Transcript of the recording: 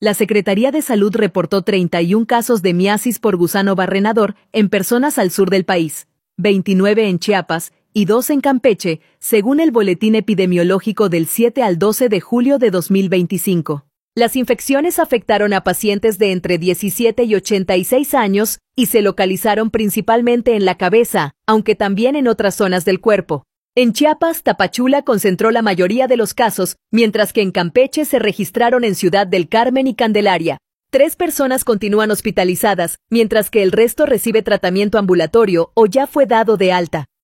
La Secretaría de Salud reportó 31 casos de miasis por gusano barrenador en personas al sur del país, 29 en Chiapas y 2 en Campeche, según el boletín epidemiológico del 7 al 12 de julio de 2025. Las infecciones afectaron a pacientes de entre 17 y 86 años y se localizaron principalmente en la cabeza, aunque también en otras zonas del cuerpo. En Chiapas, Tapachula concentró la mayoría de los casos, mientras que en Campeche se registraron en Ciudad del Carmen y Candelaria. 3 personas continúan hospitalizadas, mientras que el resto recibe tratamiento ambulatorio o ya fue dado de alta.